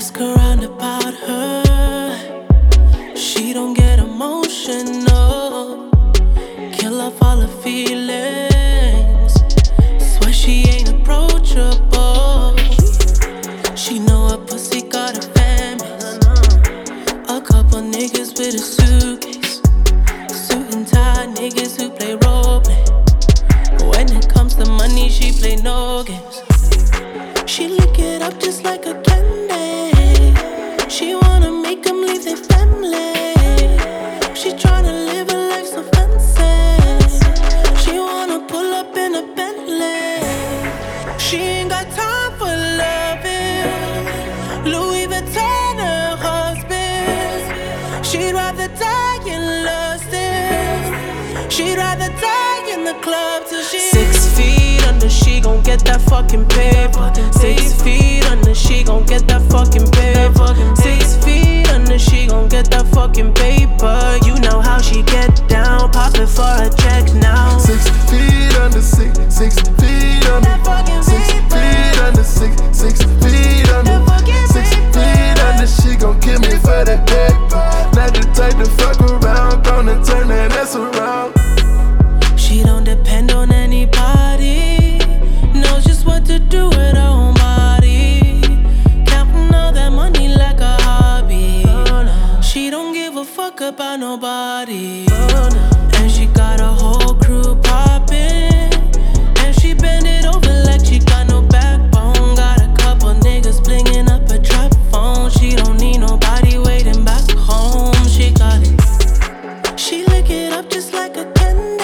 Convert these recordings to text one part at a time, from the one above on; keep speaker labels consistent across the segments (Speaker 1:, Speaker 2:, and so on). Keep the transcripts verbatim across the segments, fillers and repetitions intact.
Speaker 1: Ask around about her, she don't get emotional. Kill off all her feelings, swear she ain't approachable. She know her pussy got a famous, a couple niggas with a suitcase, suit and tie niggas who play role play. When it comes to money, she play no games. She lick it up just like a candy. She wanna make them leave their family. She tryna live a life so fancy. She wanna pull up in a Bentley. She ain't got time for loving. Louis Vuitton her husband. She'd rather die in lust. She'd rather die in the club till she six feet under. She gon' get that fucking paper. Six feet under. She gon' get that fucking paper. Six feet under. She gon' get that fucking paper. You know how she get down. Pop it for a check now.
Speaker 2: Six feet under. Six, six feet under. Six feet under. Six, six feet under. Six feet under. She gon' kill me for that paper. Not the type to fuck around. Gonna turn that ass around.
Speaker 1: She don't depend on anybody, knows just what to do with her own body. Counting all that money like a hobby. She don't give a fuck about nobody. And she got a whole crew poppin', and she bend it over like she got no backbone. Got a couple niggas blingin' up a trap phone. She don't need nobody waiting back home. She got it. She lick it up just like a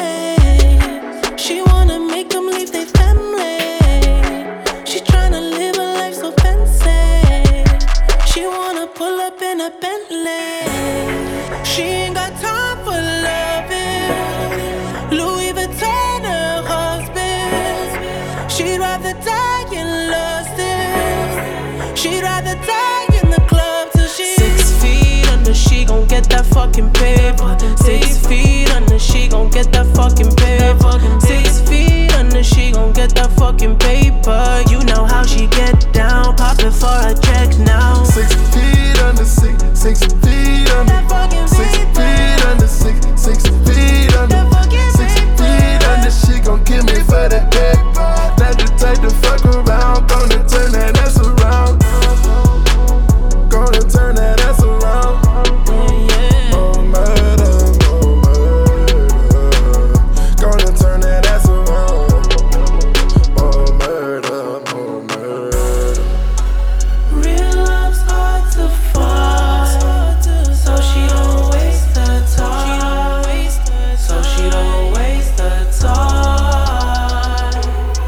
Speaker 1: she wanna make them leave their family. She tryna live a life so fancy. She wanna pull up in a Bentley. She ain't got time for loving. Louis Vuitton her husband. She'd rather die in lust. She'd rather die in the club till she six feet under. She gon' get that fucking paper. Six feet under. She gon' get that fucking paper. Six feet under. She gon' get that fucking paper. You know how she get down. Pop it for a check now.
Speaker 2: Six feet under. Six, six feet under. Six feet under. Six, six feet under. Six feet under. She gon' kill me for that paper. Not the type to fuck around. Gonna turn that ass around. Gonna turn that ass around. More murder, more murder. Gonna turn that ass around. More murder, more murder.
Speaker 1: Real love's hard to find, so she don't waste her time. So she don't waste her time.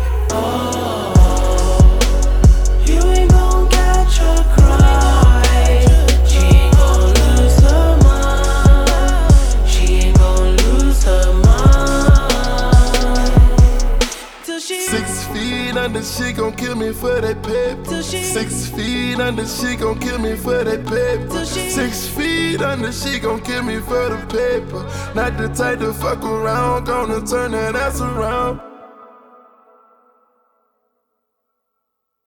Speaker 1: Oh, you ain't gon' catch her cry. She ain't gon' lose her mind. She ain't gon' lose her mind till she
Speaker 2: Six feet under, she gon' kill me for that paper.
Speaker 1: till she
Speaker 2: Six feet under, she gon' kill me for that paper.
Speaker 1: till she
Speaker 2: Six feet under, she gon' kill me for the paper. Not the type to fuck around, gonna turn that ass around.